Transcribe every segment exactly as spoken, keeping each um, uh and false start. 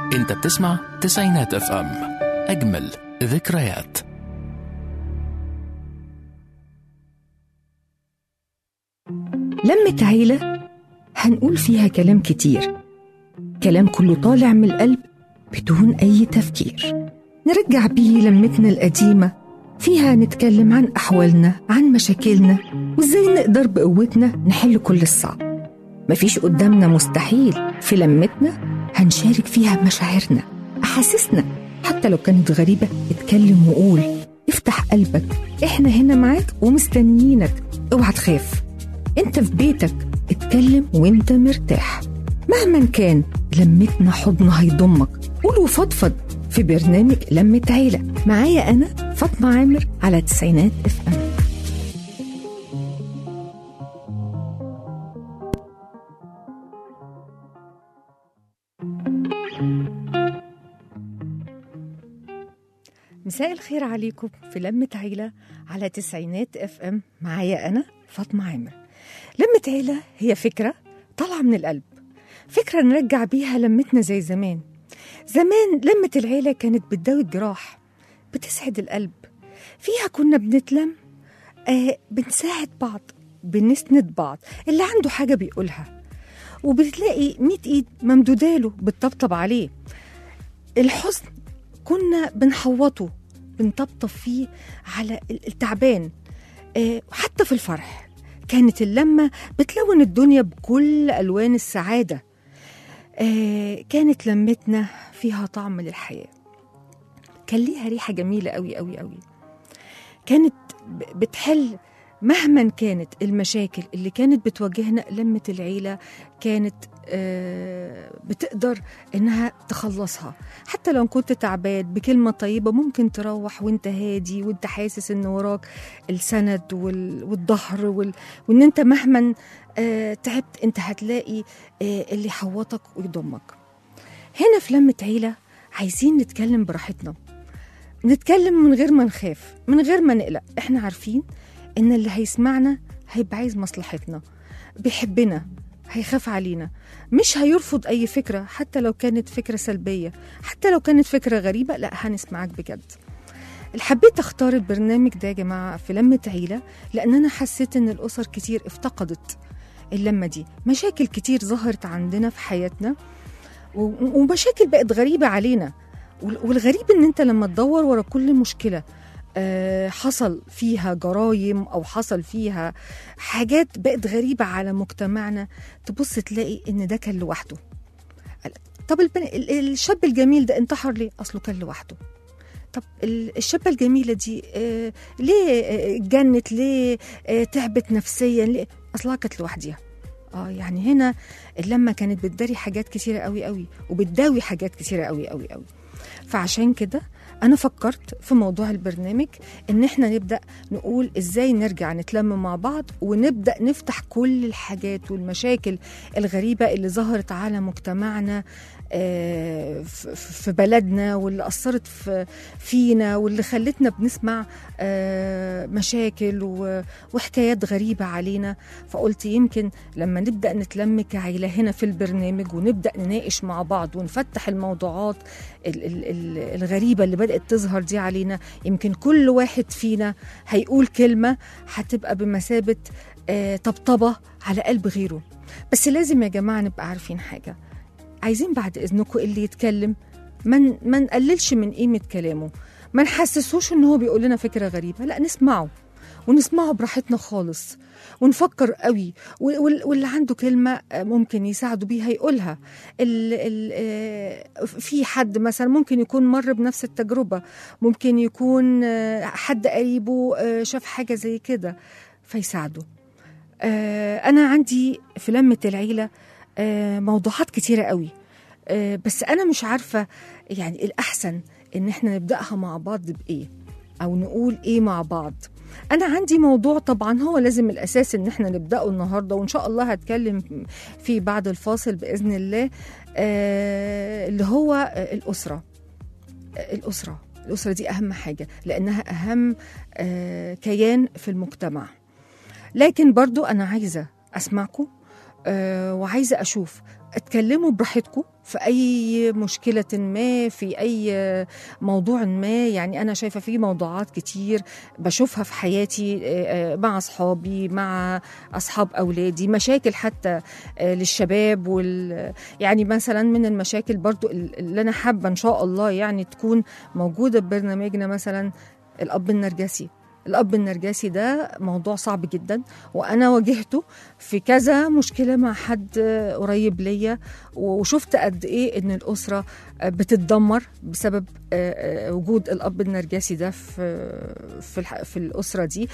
انت بتسمع تسعينات اف ام، اجمل ذكريات. لمة عيلة هنقول فيها كلام كتير، كلام كله طالع من القلب بدون أي تفكير، نرجع بيه لمتنا القديمة، فيها نتكلم عن أحوالنا، عن مشاكلنا، وإزاي نقدر بقوتنا نحل كل الصعب. مفيش قدامنا مستحيل، في لمتنا هنشارك فيها مشاعرنا، أحاسيسنا، حتى لو كانت غريبة اتكلم وقول، افتح قلبك، احنا هنا معاك ومستنيينك، اوعى تخاف، انت في بيتك، اتكلم وانت مرتاح. مهما كان لمتنا حضن هيضمك، قول وفضفض في برنامج لمة عيلة. معايا أنا فاطمة عامر على تسعينات اف ام. مساء الخير عليكم في لمة عيلة على تسعينات اف ام. معايا أنا فاطمة عامر. لمة عيلة هي فكرة طالعة من القلب، فكرة نرجع بيها لمتنا زي زمان. زمان لمة العيلة كانت بتداوي الجراح، بتسعد القلب، فيها كنا بنتلم، آه بنساعد بعض، بنسند بعض، اللي عنده حاجة بيقولها، وبتلاقي ميت ايد ممدوداله بتطبطب عليه. الحزن كنا بنحوطه، بنطبطب فيه على التعبان. آه حتى في الفرح كانت اللمة بتلون الدنيا بكل ألوان السعادة. آه كانت لمتنا فيها طعم للحياة، كان ليها ريحة جميلة قوي قوي قوي، كانت بتحل مهما كانت المشاكل اللي كانت بتواجهنا. لمة العيلة كانت آه بتقدر إنها تخلصها، حتى لو كنت تعبان بكلمة طيبة ممكن تروح وانت هادي، وانت حاسس إن وراك السند والظهر وال... وإن انت مهما آه تعبت انت هتلاقي آه اللي يحوطك ويضمك. هنا في لمة عيلة عايزين نتكلم براحتنا، نتكلم من غير ما نخاف، من غير ما نقلق. احنا عارفين ان اللي هيسمعنا هيبقى عايز مصلحتنا، بيحبنا، هيخاف علينا، مش هيرفض اي فكرة حتى لو كانت فكرة سلبية، حتى لو كانت فكرة غريبة، لا هنسمعك بجد. حبيت اختار البرنامج ده يا جماعة في لمة عيلة لان انا حسيت ان الاسر كتير افتقدت اللمة دي، مشاكل كتير ظهرت عندنا في حياتنا، ومشاكل بقت غريبة علينا. والغريب ان انت لما تدور ورا كل مشكلة أه حصل فيها جرايم او حصل فيها حاجات بقت غريبة على مجتمعنا، تبص تلاقي ان ده كان لوحده. طب الشاب الجميل ده انتحر ليه؟ اصله كان لوحده. طب الشابة الجميلة دي أه ليه اتجنت؟ ليه أه تعبت نفسيا؟ ليه؟ اصلها كانت لوحدها. اه يعني هنا اللمة كانت بتداري حاجات كتيرة قوي قوي، وبتداوي حاجات كتيرة قوي قوي قوي. فعشان كده أنا فكرت في موضوع البرنامج إن إحنا نبدأ نقول إزاي نرجع نتلم مع بعض، ونبدأ نفتح كل الحاجات والمشاكل الغريبة اللي ظهرت على مجتمعنا في بلدنا، واللي أثرت فينا، واللي خلتنا بنسمع مشاكل وحكايات غريبة علينا. فقلت يمكن لما نبدأ نتلم كعيلة هنا في البرنامج، ونبدأ نناقش مع بعض ونفتح الموضوعات الغريبة اللي بدأت تظهر دي علينا، يمكن كل واحد فينا هيقول كلمة هتبقى بمثابة طبطبة على قلب غيره. بس لازم يا جماعة نبقى عارفين حاجة، عايزين بعد إذنكم اللي يتكلم من ما نقللش من قيمة كلامه، ما نحسسوش إن هو بيقول لنا فكرة غريبة، لا نسمعه، ونسمعه براحتنا خالص، ونفكر قوي، واللي عنده كلمة ممكن يساعده بيها يقولها. ال ال في حد مثلا ممكن يكون مر بنفس التجربة، ممكن يكون حد قريبه شاف حاجة زي كده فيساعده. أنا عندي في لمة العيلة موضوعات كتيرة قوي، بس أنا مش عارفة يعني الأحسن إن احنا نبدأها مع بعض بإيه، أو نقول إيه مع بعض. أنا عندي موضوع طبعا هو لازم الأساس إن احنا نبدأه النهاردة، وإن شاء الله هتكلم فيه بعد الفاصل بإذن الله، آه اللي هو الأسرة. الأسرة الأسرة دي أهم حاجة، لأنها أهم آه كيان في المجتمع. لكن برضو أنا عايزة أسمعكم، آه وعايزة أشوف اتكلموا براحتكم في أي مشكلة ما، في أي موضوع ما. يعني أنا شايفة في موضوعات كتير بشوفها في حياتي مع أصحابي، مع أصحاب أولادي، مشاكل حتى للشباب وال... يعني مثلا من المشاكل برضو اللي أنا حابة إن شاء الله يعني تكون موجودة ببرنامجنا، مثلا الأب النرجسي. الأب النرجسي ده موضوع صعب جدا، وأنا واجهته في كذا مشكلة مع حد قريب ليا، وشفت قد إيه إن الأسرة بتتدمر بسبب وجود الأب النرجسي ده في في, في الأسرة دي.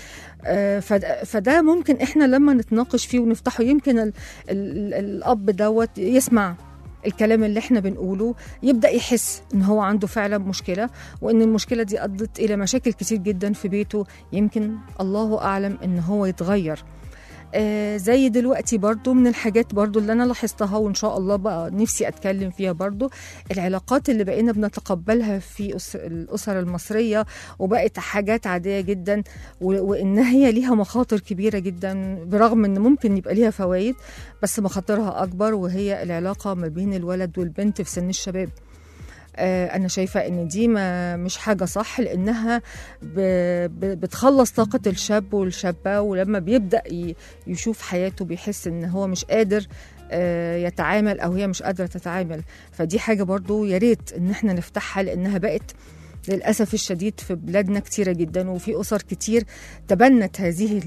فده ممكن إحنا لما نتناقش فيه ونفتحه، يمكن ال ال الأب دوت يسمع الكلام اللي احنا بنقوله، يبدأ يحس ان هو عنده فعلا مشكلة، وان المشكلة دي أدت إلى مشاكل كتير جدا في بيته. يمكن الله أعلم ان هو يتغير. آه زي دلوقتي برضو من الحاجات برضو اللي أنا لاحظتها، وإن شاء الله بقى نفسي أتكلم فيها برضو، العلاقات اللي بقينا بنتقبلها في الأسر المصرية، وبقت حاجات عادية جدا، وإنها هي ليها مخاطر كبيرة جدا، برغم إن ممكن يبقى ليها فوائد، بس مخاطرها أكبر، وهي العلاقة ما بين الولد والبنت في سن الشباب. أنا شايفة إن دي ما مش حاجة صح، لأنها بتخلص طاقة الشاب والشابة، ولما بيبدأ يشوف حياته بيحس إن هو مش قادر يتعامل، أو هي مش قادرة تتعامل. فدي حاجة برضو ياريت إن احنا نفتحها، لأنها بقت للأسف الشديد في بلادنا كتيرة جدا، وفي أسر كتير تبنت هذه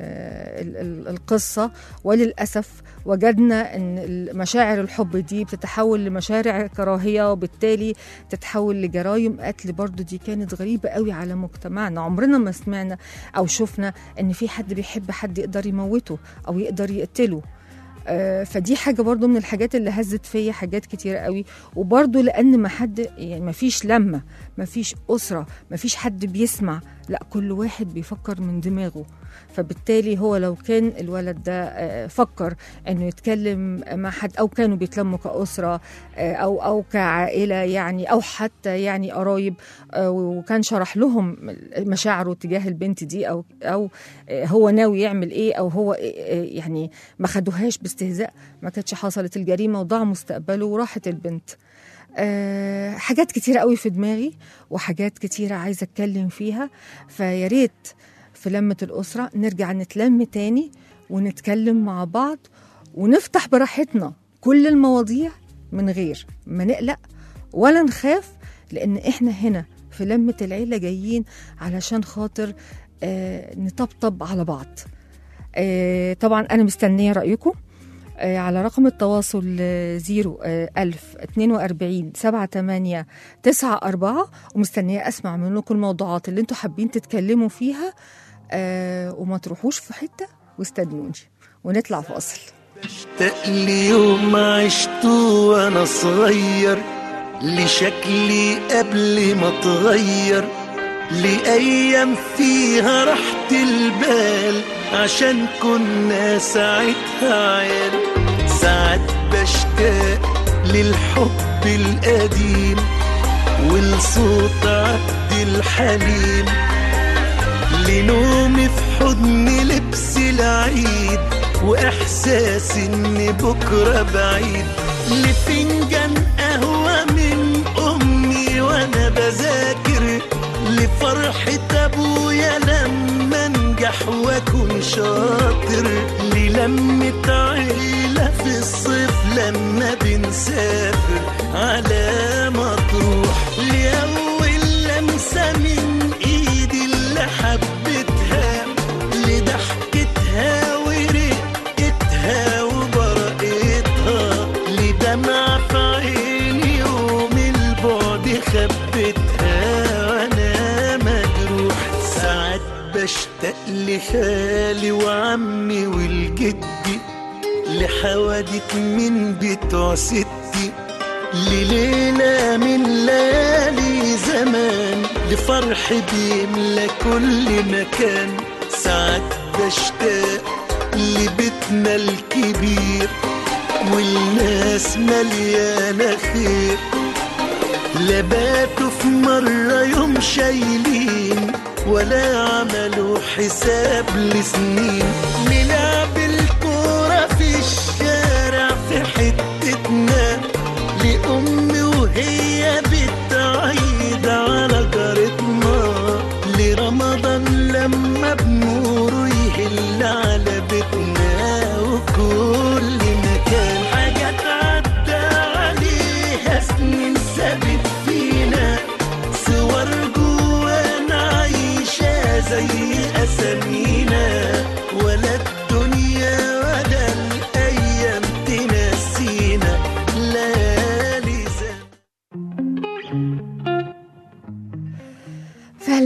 القصة، وللأسف وجدنا أن مشاعر الحب دي بتتحول لمشاعر كراهية، وبالتالي تتحول لجرائم قتل. برضو دي كانت غريبة قوي على مجتمعنا، عمرنا ما سمعنا أو شفنا أن في حد بيحب حد يقدر يموته أو يقدر يقتله. فدي حاجة برضو من الحاجات اللي هزت فيا حاجات كتير قوي. وبرضو لأن ما حد يعني ما فيش لمة، ما فيش أسرة، ما فيش حد بيسمع، لا كل واحد بيفكر من دماغه. فبالتالي هو لو كان الولد ده فكر انه يتكلم مع حد، او كانوا بيتلموا كأسرة او او كعائلة يعني، او حتى يعني قرايب، وكان شرح لهم مشاعره تجاه البنت دي، او او هو ناوي يعمل ايه، او هو يعني ما خدوهاش باستهزاء، ما كانتش حصلت الجريمة وضاع مستقبله وراحت البنت. أه حاجات كتيرة قوي في دماغي، وحاجات كتيرة عايزة أتكلم فيها. فياريت في لمة الأسرة نرجع نتلم تاني، ونتكلم مع بعض، ونفتح براحتنا كل المواضيع من غير ما نقلق ولا نخاف، لأن إحنا هنا في لمة العيلة جايين علشان خاطر أه نطبطب على بعض. أه طبعا أنا مستنية رأيكم على رقم التواصل زيرو ألف اتنين وأربعين سبعة تمانية تسعة أربعة، ومستنية أسمع منكم الموضوعات اللي انتوا حابين تتكلموا فيها. أه وما تروحوش في حتة، واستنوني ونطلع فاصل. بشتاق ليوم عشته وأنا صغير، لشكلي قبل ما اتغير، لأيام فيها راحة البال، عشان كنا ساعتها عيال. ساعات بشتاق للحب القديم، ولصوت عبد الحليم، لنومي في حضن لبس العيد، وإحساس إن بكرة بعيد، لفنجان قهوة من أمي وأنا بذاكر، لفرحة أبويا لما أنجح وأكون شاطر، للمة عيلة في الصيف لما بنسافر على مطروح، لأول لمسة من إيدي اللي حبتها، لضحكتها ورقتها وبرقتها، لدمع في عيني يوم البعد خبتها وأنا مجروح. ساعات بشتاق لخالي وعمي والجدي، لحوادث من بتوع ستي، لليلة من ليالي زمان، لفرح بيملى كل مكان. ساعات بشتاق لبيتنا الكبير، والناس مليانة خير، لباتوا في مرة يوم شايلين، ولا عملوا حساب لسنين، نلعب الكورة في الشارع في حتة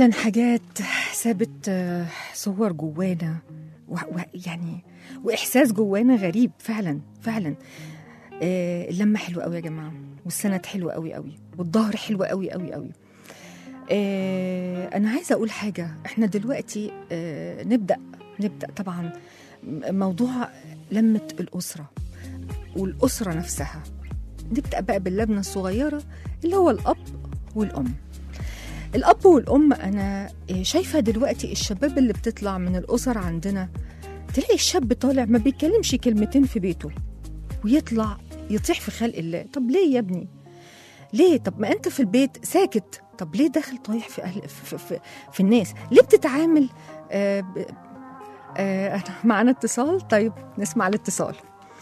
فعلا حاجات سابت آه، صور جوانا ويعني وإحساس جوانا غريب فعلا فعلا. آه، اللمة حلوة قوي يا جماعة، والسند حلوة قوي قوي، والظهر حلوة قوي قوي قوي. آه، أنا عايزة أقول حاجة. إحنا دلوقتي آه، نبدأ نبدأ طبعا موضوع لمة الأسرة والأسرة نفسها. نبدأ بقى باللبنة الصغيرة اللي هو الأب والأم. الأب والأم، أنا شايفة دلوقتي الشباب اللي بتطلع من الأسر عندنا، تلاقي الشاب طالع ما بيتكلمش كلمتين في بيته ويطلع يطيح في خلق الله. طب ليه يا ابني؟ ليه؟ طب ما أنت في البيت ساكت، طب ليه داخل طايح في, أهل في, في, في الناس؟ ليه بتتعامل آه ب... آه معنا اتصال. طيب نسمع الاتصال.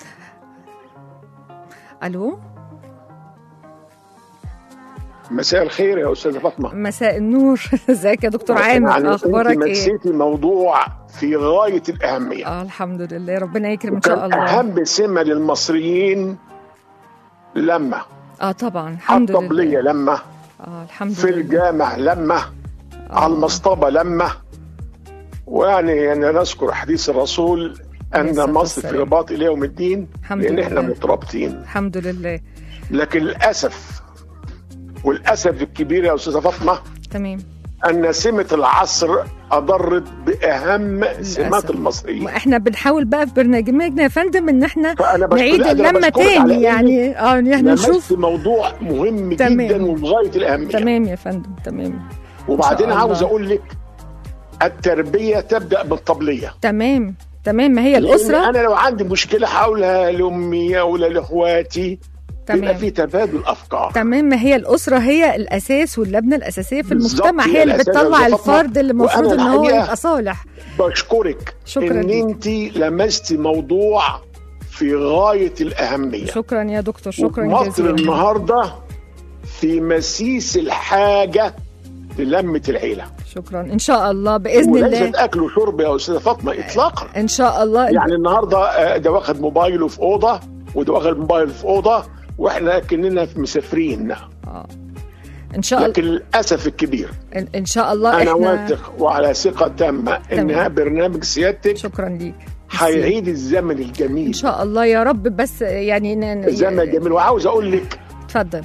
ألو، مساء الخير يا أستاذة فاطمة. مساء النور. ازيك يا دكتور عامر؟ يعني أخبارك انت إيه؟ نسيتي موضوع في غاية الأهمية. آه الحمد لله، ربنا يكرم إن شاء الله. أهم سمة للمصريين لما آه طبعا الحمد لله. الطبلية لما آه الحمد في لله. الجامع لما آه. على المصطبة لما. ويعني أنا نذكر حديث الرسول أن الصلاة مصر في والسلام. رباط إلى يوم الدين، الحمد لأن لله. إحنا مترابطين. الحمد لله. لكن للأسف والأسف الكبير يا أستاذة فاطمة تمام. أن سمة العصر أضرت بأهم سمات المصريين. احنا بنحاول بقى في برنامجنا يا فندم ان احنا فأنا بشكر- نعيد أنا اللمه بشكرك على تاني، إنك يعني اه ان احنا لمست نشوف. موضوع مهم تمام. جدا وبغاية الأهمية. تمام يا فندم، تمام. وبعدين إن شاء عاوز الله. أقول لك التربية تبدأ بالطبلية. تمام تمام. ما هي لأن الاسره. أنا لو عندي مشكلة هقولها لأمي أو لإخواتي، يبقى تمام في تبادل أفكار. تمام. ما هي الأسرة هي الأساس واللبنة الأساسية في بالظبط، المجتمع، هي هي اللي الأساس بتطلع يا فاطمة. الفرد اللي المفروض وأنا إن هو الحقيقة يبقى صالح. بشكرك شكراً إن ليك. أنت لمستي موضوع في غاية الأهمية. شكرا يا دكتور، شكرا مصر جزيلا. النهاردة في مسيس الحاجة للمة العيلة، شكرا إن شاء الله بإذن وليست الله. أكل وشرب يا أستاذة فاطمة إطلاقا. إن شاء الله. يعني النهاردة آه، ده واخد موبايله في أوضة وده واخد موبايله في أوضة وإحنا كأننا مسافرين. آه. إن شاء الله. لكن للأسف الكبير إن- إن شاء الله أنا إحنا. واثق وعلى ثقة تامة إنها برنامج سيادتك شكرا ليك. هيعيد الزمن إن الجميل، شاء الله يا رب. بس يعني ن- الزمن الجميل. وعاوز أقول لك اتفضل.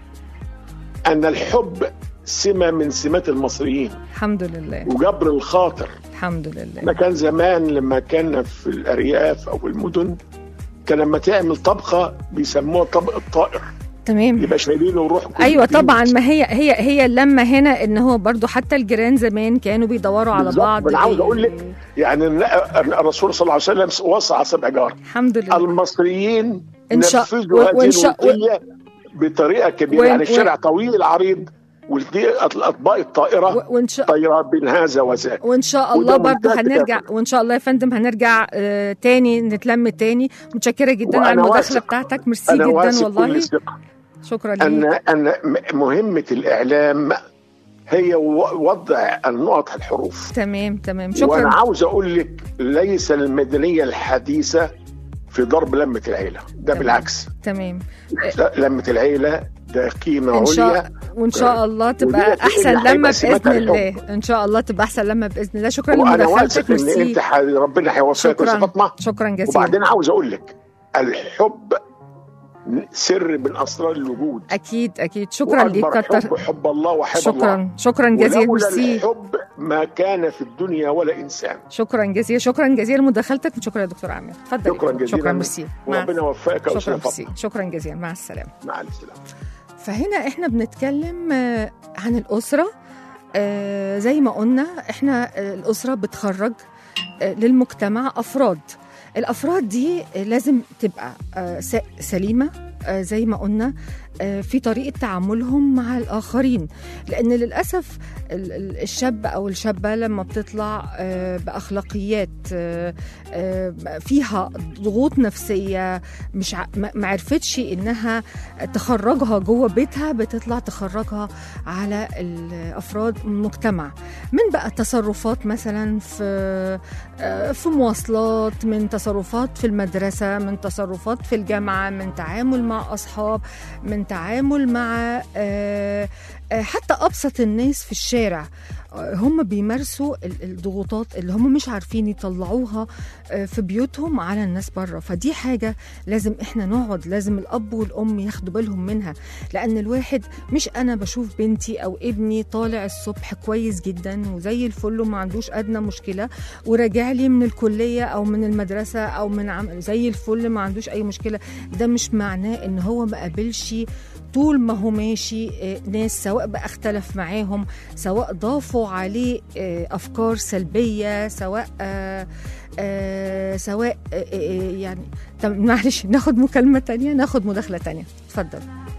أن الحب سمة من سمات المصريين الحمد لله. وجبر الخاطر. الحمد لله. ما كان زمان لما كان في الأرياف أو المدن، كان لما تعمل طبخة بيسموها طبق الطائر، تمام. يبقى شايلينه وروح كل ايوه البيوت. طبعا. ما هي هي هي اللمه هنا ان هو برضو حتى الجيران زمان كانوا بيدوروا على بالظبط. بعض. أنا عاوز أقول لك يعني إن الرسول صلى الله عليه وسلم وصى على سبع جار. الحمد لله. المصريين إن شاء- نفذوا و- وإن هذه شاء- الوصية بطريقة كبيرة. وإن- يعني الشارع وإن- طويل العريض والأطباق الطائرة و- وإن شاء طايرة بين هذا وذاك. وان شاء الله وده برضو منتهى هنرجع، التكافؤ. وان شاء الله يا فندم هنرجع آه تاني نتلم تاني. متشكره جدا على وأنا المداخله واثق- بتاعتك، ميرسي أنا جدا واثق والله. كل ثقة شكرا أن ليك. أن مهمة الإعلام هي وضع النقط الحروف. تمام تمام. وأنا شكرا. عاوز أقول لك ليس المدنية الحديثة في ضرب لمة العيلة، ده تمام. بالعكس. تمام. لمة العيلة ده قيمة ان شاء عليا، وان شاء الله تبقى وديت احسن اللي هيبقى لمه سماتها باذن الله. الحب. ان شاء الله تبقى احسن لمه باذن الله. شكرا وأنا لمداخلتك، واثق إن ميرسي. أنت ح- ربنا هيوفقك يا شكرا فاطمة. شكرا جزيلا. وبعدين عاوز أقول لك الحب سر من أسرار الوجود. اكيد اكيد. شكرا ليك. وأكبر كتر. حب حب الله وحب الله. شكرا شكرا جزيلا. ولولا ميرسي. الحب ما كان في الدنيا ولا إنسان. شكرا جزيلا. شكرا جزيلا لمداخلتك. وشكرا يا دكتور عامر. اتفضل. شكرا جزيلا. شكرا ميرسي. مع وربنا يوفقك يا شكرا أستاذ ميرسي. فاطمة. شكرا جزيلا. مع السلامه. مع السلامة. فهنا احنا بنتكلم آه، عن الأسرة. آه، زي ما قلنا احنا آه، الأسرة بتخرج آه، للمجتمع أفراد. الأفراد دي آه، لازم تبقى آه، س- سليمة، آه، زي ما قلنا آه، في طريقة تعاملهم مع الآخرين. لأن للأسف ال- ال- الشاب أو الشابة لما بتطلع آه، بأخلاقيات آه، آه، فيها ضغوط نفسية، مش ع- ما ما عرفتش إنها تخرجها جوه بيتها، بتطلع تخرجها على الافراد المجتمع. من بقى تصرفات مثلا في آه، في مواصلات، من تصرفات في المدرسه، من تصرفات في الجامعه، من تعامل مع اصحاب، من تعامل مع آه، حتى أبسط الناس في الشارع هم بيمارسوا الضغوطات اللي هم مش عارفين يطلعوها في بيوتهم على الناس بره. فدي حاجة لازم احنا نقعد، لازم الأب والأم ياخدوا بالهم منها، لأن الواحد مش أنا بشوف بنتي أو ابني طالع الصبح كويس جدا وزي الفل وما عندوش أدنى مشكلة، وراجع لي من الكلية أو من المدرسة أو من عمل زي الفل ما عندوش أي مشكلة، ده مش معناه إن هو ما قابلش طول ما هو ماشي ناس سواء بقى اختلف معاهم، سواء ضافوا عليه أفكار سلبية، سواء آآ آآ سواء آآ يعني. طب معلش ناخد مكالمة تانية، ناخد مداخلة تانية، اتفضل.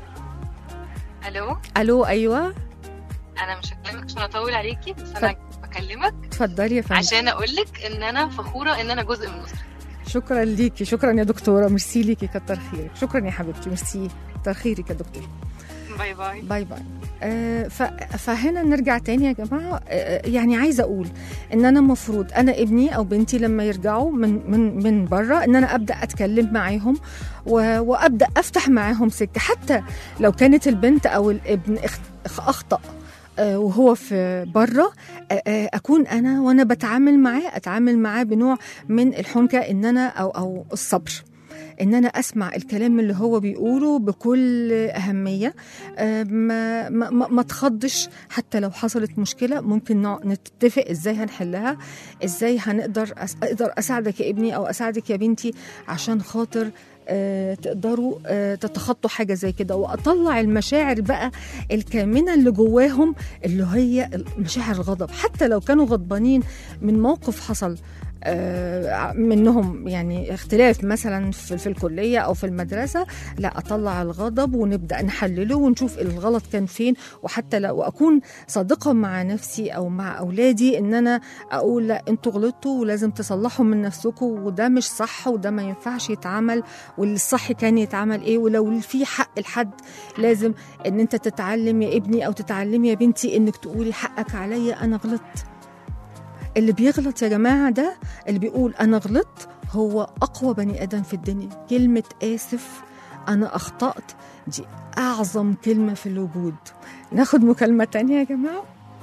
الو الو ايوه. انا مش هكلمك عشان اطول عليكي، بس انا بكلمك اتفضلي يا فندم عشان اقولك ان انا فخورة ان انا جزء من أسرتك. شكرا ليكي، شكرا يا دكتورة، ميرسي ليكي، كتر خيرك، شكرا يا حبيبتي، ميرسي، كتر خيرك يا دكتور. باي باي باي باي. آه فهنا نرجع تاني يا جماعة. آه يعني عايزة أقول إن أنا مفروض أنا ابني أو بنتي لما يرجعوا من من من بره إن أنا أبدأ أتكلم معاهم وأبدأ أفتح معاهم سكة، حتى لو كانت البنت أو الابن أخطأ وهو في بره، اكون انا وانا بتعامل معاه اتعامل معاه بنوع من الحنكه، ان انا او او الصبر، ان انا اسمع الكلام اللي هو بيقوله بكل اهميه، ما ما ما تخضش. حتى لو حصلت مشكله ممكن نتفق ازاي هنحلها، ازاي هنقدر اقدر اساعدك يا ابني او اساعدك يا بنتي عشان خاطر آه تقدروا آه تتخطوا حاجة زي كده، وأطلع المشاعر بقى الكامنة اللي جواهم اللي هي مشاعر الغضب، حتى لو كانوا غضبانين من موقف حصل آه منهم، يعني اختلاف مثلا في, في الكلية أو في المدرسة، لا أطلع الغضب ونبدأ نحلله ونشوف الغلط كان فين. وحتى لو أكون صادقة مع نفسي أو مع أولادي إن أنا أقول لا أنتوا غلطتوا ولازم تصلحوا من نفسكم، وده مش صح وده ما ينفعش يتعمل، والصح كان يتعمل إيه، ولو في حق الحد لازم إن أنت تتعلم يا ابني أو تتعلمي يا بنتي إنك تقولي حقك عليا، أنا غلطت. اللي بيغلط يا جماعة ده اللي بيقول أنا غلطت هو أقوى بني آدم في الدنيا. كلمة آسف، أنا أخطأت، دي أعظم كلمة في الوجود. ناخد مكالمة تانية يا جماعة.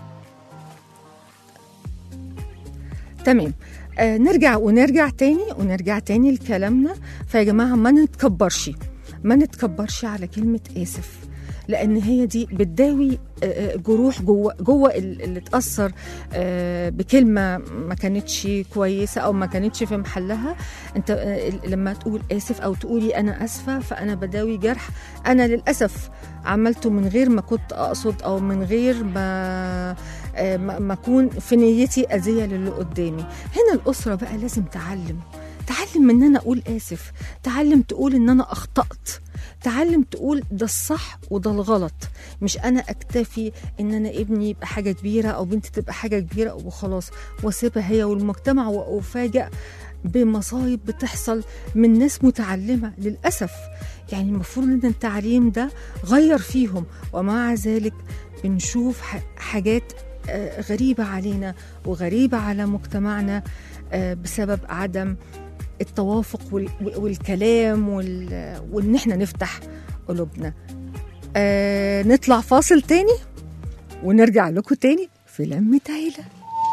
تمام. آه نرجع ونرجع تاني ونرجع تاني لكلامنا. فيا جماعة ما نتكبرش ما نتكبرش على كلمة آسف، لأن هي دي بتداوي جروح جوه جوه اللي اتأثر بكلمة ما كانتش كويسة أو ما كانتش في محلها. أنت لما تقول آسف أو تقولي أنا أسفة، فأنا بداوي جرح أنا للأسف عملته من غير ما كنت أقصد أو من غير ما ما أكون في نيتي أذية للي قدامي. هنا الأسرة بقى لازم تعلم تعلم ان انا اقول اسف، تعلم تقول ان انا اخطأت، تعلم تقول ده الصح وده الغلط. مش انا اكتفي ان انا ابني يبقى حاجة كبيرة او بنتي تبقى حاجة كبيرة وخلاص واسيبها هي والمجتمع، وافاجئ بمصايب بتحصل من ناس متعلمة للأسف. يعني المفروض ان التعليم ده غير فيهم، ومع ذلك بنشوف حاجات غريبة علينا وغريبة على مجتمعنا بسبب عدم التوافق والكلام وان احنا نفتح قلوبنا. آه نطلع فاصل تاني ونرجع لكم تاني في لمة عيلة.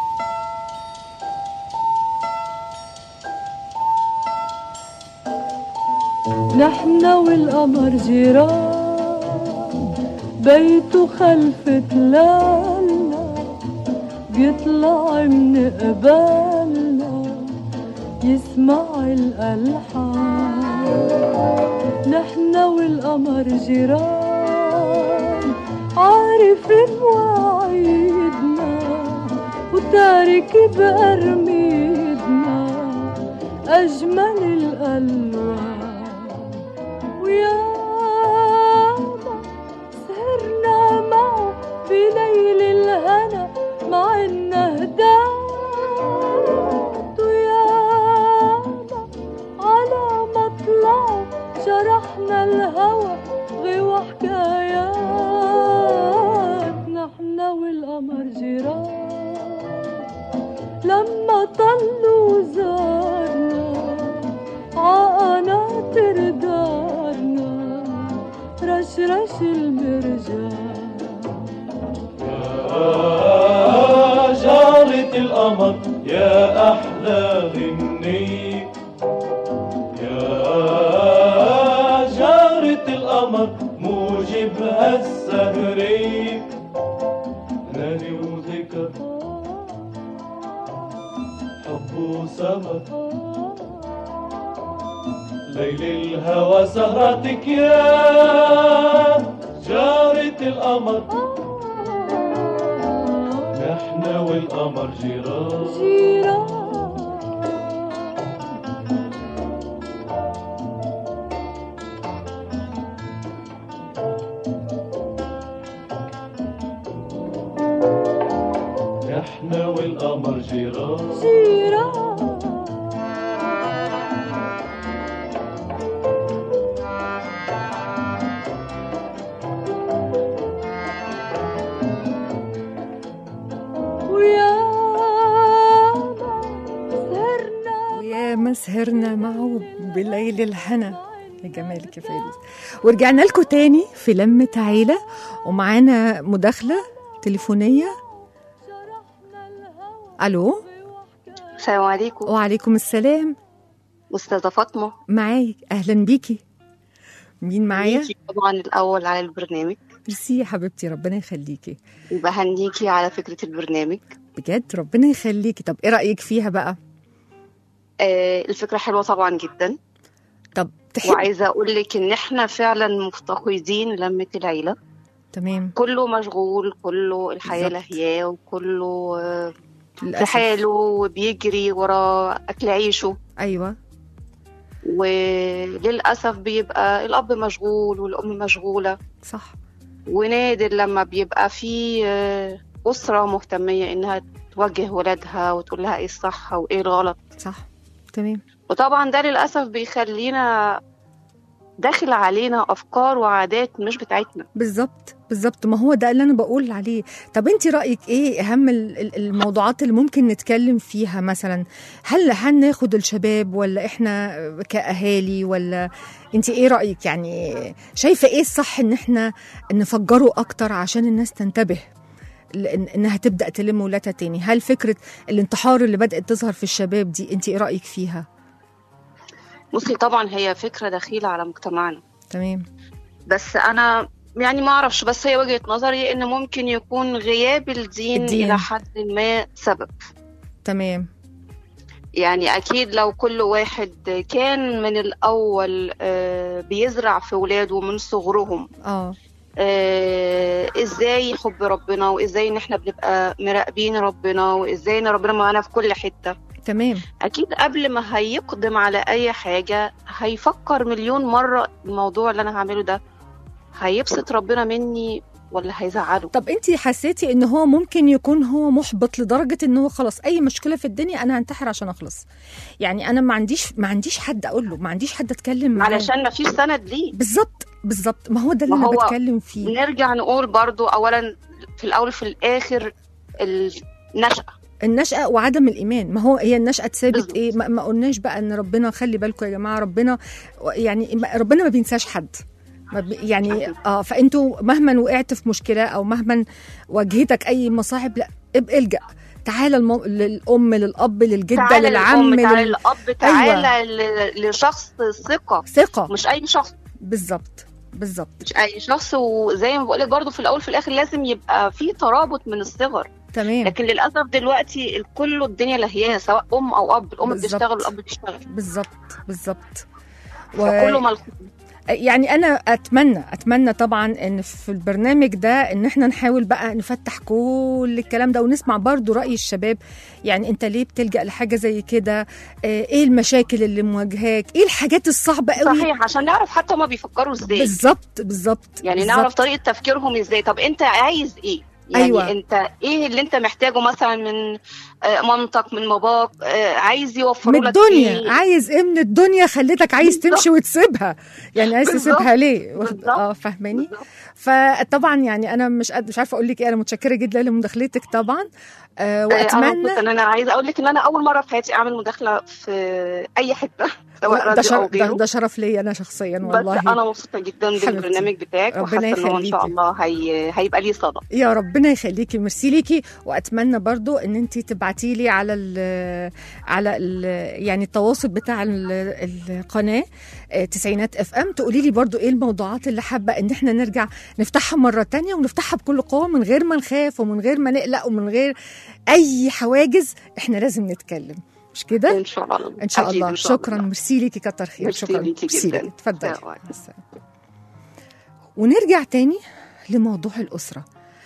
نحن والقمر جيران، بيته خلف تلالنا، بيطلع من قبالنا يسمع الألحان. نحن والقمر جيران، عارف مواعيدنا وتارك بأرميدنا أجمل الألوان. وياما سهرنا معه في ليل الهنا مع النهدات، وياما على مطلعه شرحنا الهوى غوى حكايات. نحن والقمر جيران، لما طلوا زارنا عقناطر دارنا رشرش المرجان. بهنيك يا جارة القمر موجبها السهريك نادي وذكر حب وسهر ليل الهوى سهرتك يا جارة القمر نحن والقمر جيران جيران نحن والقمر جيران جيران ويا ما سهرنا معه بليل الهنا. يا جمالك يا فارس. ورجعنا لكم تاني في لمة عيلة، ومعانا مداخلة تليفونية. ألو. السلام عليكم. وعليكم السلام. أستاذة فاطمة معاي. أهلا بيكي. مين معايا؟ طبعا الأول على البرنامج. ميرسي يا حبيبتي، ربنا يخليكي. وبهنيكي على فكرة البرنامج بجد ربنا يخليكي. طب ايه رأيك فيها بقى؟ آه الفكرة حلوة طبعا جدا. طب تحب. وعايزة أقول لك إن إحنا فعلا مفتقدين لمة العيلة. تمام. كله مشغول، كله الحياة لهياه، وكله آه في حاله وبيجري ورا أكل عيشه. أيوة. وللأسف بيبقى الأب مشغول والأم مشغولة. صح. ونادر لما بيبقى في أسرة مهتمية إنها توجه ولادها وتقول لها إيه الصح وإيه الغلط. صح. تمام. وطبعا ده للأسف بيخلينا داخل علينا أفكار وعادات مش بتاعتنا. بالظبط بالظبط، ما هو ده اللي أنا بقول عليه. طب أنت رأيك إيه أهم الموضوعات اللي ممكن نتكلم فيها مثلا؟ هل هناخد الشباب ولا إحنا كأهالي، ولا أنت إيه رأيك؟ يعني شايفة إيه الصح إن إحنا نفجره أكتر عشان الناس تنتبه إنها تبدأ تلم ولادها تاني؟ هل فكرة الانتحار اللي بدأت تظهر في الشباب دي أنت إيه رأيك فيها؟ بصي طبعا هي فكرة دخيلة على مجتمعنا. تمام. بس أنا يعني ما أعرفش، بس هي وجهة نظري إن ممكن يكون غياب الدين, الدين إلى حد ما سبب. تمام. يعني أكيد لو كل واحد كان من الأول بيزرع في ولاده من صغرهم آه. آه، ازاي حب ربنا، وازاي ان احنا بنبقى مراقبين ربنا، وازاي ان ربنا معانا في كل حتة. تمام. اكيد قبل ما هيقدم على اي حاجة هيفكر مليون مرة الموضوع اللي انا هعمله ده هيبسط ربنا مني ولا هيزعله. طب انتي حسيتي ان هو ممكن يكون هو محبط لدرجة ان هو خلاص اي مشكلة في الدنيا انا هنتحر عشان اخلص؟ يعني انا ما عنديش ما عنديش حد اقول له، ما عنديش حد اتكلم معاه علشان ما فيش سند ليه. بالظبط بالظبط، ما هو ده اللي انا بتكلم فيه. نرجع نقول برضو اولا في الاول في الاخر النشأة النشأة وعدم الإيمان. ما هو هي النشأة ثابت إيه؟ ما, ما قلناش بقى إن ربنا، خلي بالكم يا جماعة، ربنا يعني ربنا ما بينساش حد يعني. اه فانتوا مهما وقعت في مشكله او مهما واجهتك اي مصاعب، لا ابقى الجأ، تعالى المو... للام للاب للجده للعم تعالى لل... للاب، تعالى أيوة. لشخص ثقه ثقه مش اي شخص. بالظبط بالظبط، مش اي شخص. وزي ما بقول لك برضه في الاول في الاخر لازم يبقى في ترابط من الصغر. تمام. لكن للاسف دلوقتي الكل الدنيا لهياه، سواء ام او اب، الام بتشتغل والاب بيشتغل. بالظبط بالظبط. و... فكله ملخوم. يعني أنا أتمنى أتمنى طبعا إن في البرنامج ده إن إحنا نحاول بقى نفتح كل الكلام ده ونسمع برضو رأي الشباب. يعني أنت ليه بتلجأ لحاجة زي كده؟ إيه المشاكل اللي مواجهاك؟ إيه الحاجات الصعبة قوي؟ صحيح، عشان نعرف حتى هما بيفكروا إزاي. بالظبط بالظبط، يعني بالزبط. نعرف طريقة تفكيرهم إزاي. طب أنت عايز إيه؟ يعني أيوة. أنت إيه اللي أنت محتاجه مثلا من مامتك من باباك؟ عايز يوفروا لك الدنيا إيه؟ عايز إيه من الدنيا خليتك عايز بالزبط. تمشي وتسيبها، يعني عايز بالزبط. تسيبها ليه؟ بالزبط. اه فاهماني. فطبعا يعني انا مش قد مش عارفه اقول لك ايه. انا متشكره جدا لمداخلتك طبعا. آه آه، واتمنى انا انا عايزه اقول لك ان انا اول مره في حياتي اعمل مداخله في اي حته سواء ده, راديو شر... او ده, غيره. ده شرف لي انا شخصيا بس والله. انا مبسوطه جدا حبيبتي. بالبرنامج بتاعك، ربنا وحاسه ان هو ان شاء يخليكي. الله هي... هيبقى ليه صدى. يا ربنا يخليكي، ميرسي ليكي. واتمنى برضو ان انت تبعتي لي على ال على ال يعني التواصل بتاع ال القناه آه، تسعينات اف ام، تقولي لي برضو ايه الموضوعات اللي حابه ان احنا نرجع نفتحها مره تانية، ونفتحها بكل قوه من غير ما نخاف ومن غير ما نقلق ومن غير اي حواجز. احنا لازم نتكلم، مش كده؟ ان شاء الله. ان شاء أكيد الله. إن شاء شكرا، الله. ميرسي ليكي، كتر خير. ميرسي شكرا ليكي ميرسي جداً. ليكي. اتفضلي. سلام. ونرجع تاني لموضوع الأسرة.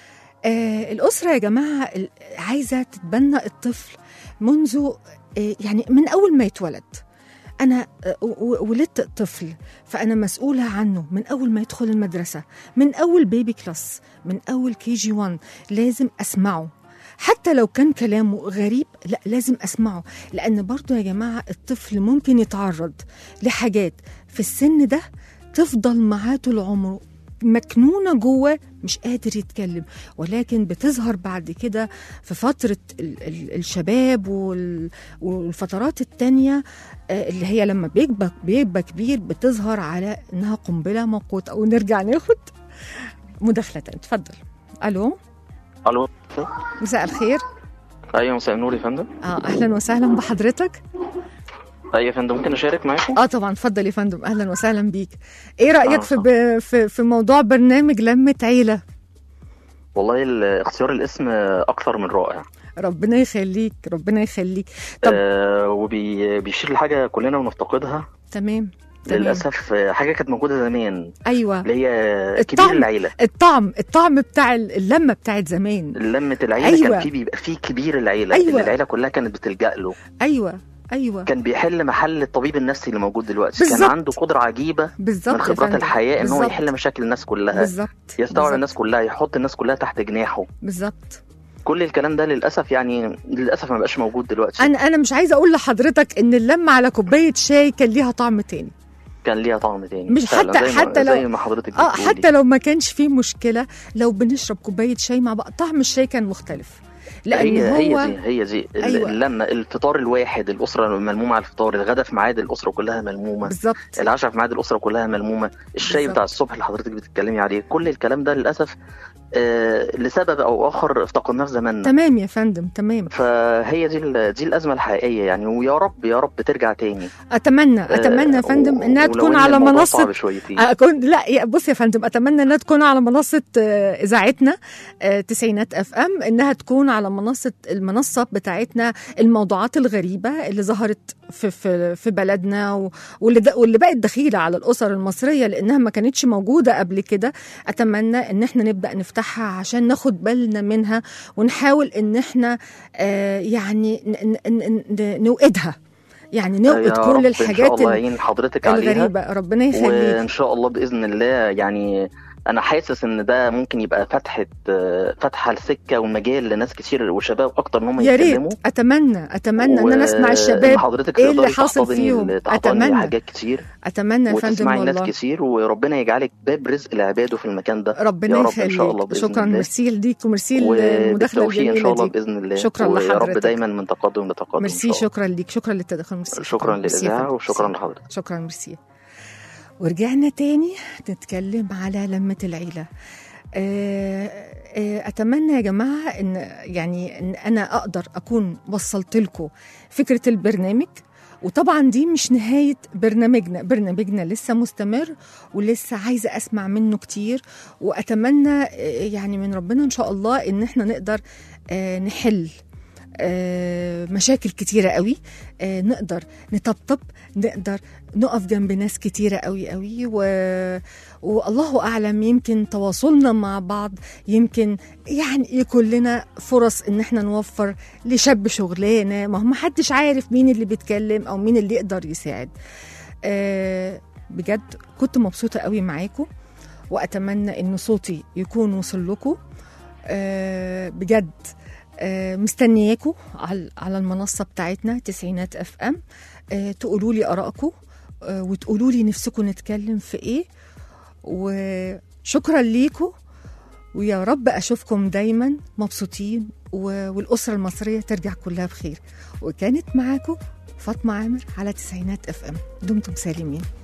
آه الأسرة يا جماعة ال- عايزة تتبنى الطفل منذ آه يعني من أول ما يتولد. أنا آه و- و- ولدت طفل، فأنا مسؤولة عنه من أول ما يدخل المدرسة، من أول بيبي كلاس، من أول كي جي وان. لازم أسمعه حتى لو كان كلامه غريب، لا لازم أسمعه، لأن برضو يا جماعة الطفل ممكن يتعرض لحاجات في السن ده تفضل معاه طول عمره مكنونة جوه، مش قادر يتكلم، ولكن بتظهر بعد كده في فترة ال- ال- الشباب وال- والفترات التانية آه، اللي هي لما بيكبر بيبقى كبير، بتظهر على إنها قنبلة موقوتة. ونرجع ناخد مداخلة تانية. اتفضل. ألو. الو. مساء الخير. ايوه مساء النور يا فندم. اه اهلا وسهلا بحضرتك. ايوه يا فندم، ممكن اشارك معاكم؟ اه طبعا، اتفضل يا فندم، اهلا وسهلا بيك. ايه رايك آه، في ب... في في موضوع برنامج لمة عيله؟ والله ال- اختيار الاسم اكثر من رائع. ربنا يخليك، ربنا يخليك. طب آه وبيشير لحاجه كلنا بنفتقدها تمام. تمام. للاسف. آه، حاجه كانت موجوده زمان، ايوه، اللي هي كبير الطعم العيله. الطعم الطعم بتاع ال- اللمه بتاعت زمان. لمه العيله. أيوة. كان في بيبقى في كبير العيله، أيوة. اللي العيله كلها كانت بتلجأ له. ايوه ايوه كان بيحل محل الطبيب النفسي اللي موجود دلوقتي. بالزبط. كان عنده قدره عجيبه بالظبط من يا خبرات فندم. الحياه ان هو بالظبط. يحل مشاكل الناس كلها، بالظبط يستوعب بالظبط. الناس كلها، يحط الناس كلها تحت جناحه. بالظبط. كل الكلام ده للاسف يعني للاسف ما بقاش موجود دلوقتي. انا انا مش عايزه اقول لحضرتك ان اللمه على كوبايه شاي كان ليها طعم تاني، كان ليها طعم تاني. مش فعلا حتى زي ما حتى لو زي ما حضرتك اه بتقولي. حتى لو ما كانش فيه مشكله، لو بنشرب كوبايه شاي مع بعض طعم الشاي كان مختلف، لان هي هو هي دي هي دي ال- أيوة. لما الفطار الواحد الاسره ملمومه على الفطار، الغدا في ميعاد الاسره كلها ملمومه، بالظبط. العشاء في ميعاد الاسره كلها ملمومه، الشاي بالظبط. بتاع الصبح اللي حضرتك بتتكلمي عليه، كل الكلام ده للاسف آه لسبب او اخر افتقدناه في زماننا. تمام يا فندم، تمام. فهي دي ال- دي الازمه الحقيقيه يعني، ويا رب يا رب ترجع تاني. اتمنى اتمنى يا فندم و- انها ولو تكون إن على الموضوع منصه صعب شويتين. أكون لا يا- بص يا فندم، اتمنى انها تكون على منصه آه، اذاعتنا آه، تسعينات اف ام، انها تكون على منصه المنصه بتاعتنا، الموضوعات الغريبه اللي ظهرت في في في بلدنا و- واللي د- واللي بقت دخيله على الاسر المصريه لانها ما كانتش موجوده قبل كده. اتمنى ان احنا نبدا نفتحها عشان ناخد بالنا منها، ونحاول ان احنا آه، يعني ن- ن- ن- نوقدها، يعني نوقد يا كل رب الحاجات ان شاء الله ال- يعين حضرتك عليها الغريبه. ربنا يخليك. وان شاء الله باذن الله. يعني انا حاسس ان ده ممكن يبقى فتحه فتحه السكه ومجال لناس كتير وشباب اكتر ان هم يا يتكلموا. ريت، اتمنى اتمنى ان انا اسمع وإن الشباب حضرتك ايه اللي تقدري حاصل تحتضني فيهم. ال- تحتضني اتمنى حاجات كتير، اتمنى يا فندم وتسمعي ناس والله. كتير، وربنا يجعلك باب رزق لعباده في المكان ده. ربنا يا رب ان شاء الله يخليك. باذن شكرا، الله. ميرسي ليك وميرسي المداخله وبالتوفيق ان شاء الجميله الله دي. باذن الله. شكرا ويا رب لحضرتك. دايما من تقدم لتقدم. ميرسي، شكرا ليك، شكرا للتدخل. ميرسي. شكرا ميرسي يا للاذاعه فندم. وشكرا ميرسي. لحضرتك. شكرا، ميرسي. ورجعنا تاني نتكلم على لمة العيلة. آه، آه، أتمنى يا جماعة إن يعني إن أنا أقدر أكون وصلت لكم فكرة البرنامج. وطبعا دي مش نهاية برنامجنا، برنامجنا لسه مستمر ولسه عايزة أسمع منه كتير. وأتمنى آه، يعني من ربنا إن شاء الله إن احنا نقدر آه، نحل آه، مشاكل كتيرة قوي، آه، نقدر نطبطب، نقدر نقف جنب ناس كتيرة قوي قوي و... والله أعلم يمكن تواصلنا مع بعض يمكن يعني يكون لنا فرص إن احنا نوفر لشاب شغلانة. ما هو محدش عارف مين اللي بيتكلم أو مين اللي يقدر يساعد. آه، بجد كنت مبسوطة قوي معاكم، وأتمنى إن صوتي يكون وصل لكم. آه، بجد آه، مستنياكم على على المنصة بتاعتنا تسعينات اف ام. آه، تقولوا لي آرائكم آه، وتقولوا لي نفسكم نتكلم في ايه. وشكرا ليكم، ويا رب أشوفكم دايما مبسوطين و- والأسرة المصرية ترجع كلها بخير. وكانت معاكم فاطمة عامر على تسعينات اف ام. دمتم سالمين.